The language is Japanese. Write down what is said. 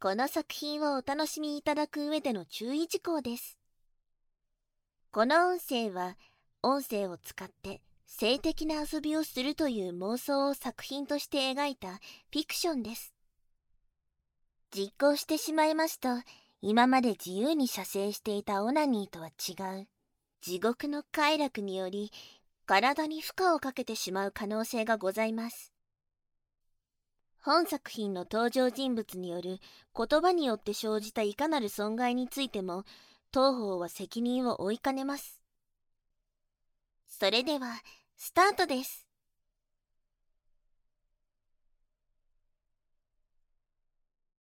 この作品をお楽しみいただく上での注意事項です。この音声は、音声を使って性的な遊びをするという妄想を作品として描いたフィクションです。実行してしまいますと、今まで自由に射精していたオナニーとは違う、地獄の快楽により、体に負荷をかけてしまう可能性がございます。本作品の登場人物による言葉によって生じたいかなる損害についても、当方は責任を負いかねます。それでは、スタートです。